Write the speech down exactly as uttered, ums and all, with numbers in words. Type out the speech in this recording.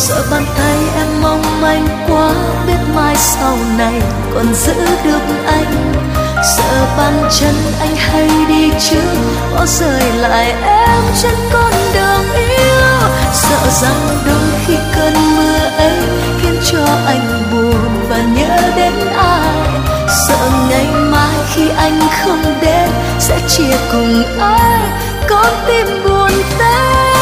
Sợ bàn tay em mong manh quá, biết mai sau này còn giữ được anh. Sợ bàn chân anh hay đi trước, bỏ rơi lại em trên con đường yêu. Sợ rằng đôi khi cơn mưa ấy khiến cho anh buồn và nhớ đến ai. Sợ ngày mai khi anh không đến sẽ chia cùng ai, con tim buồn tê.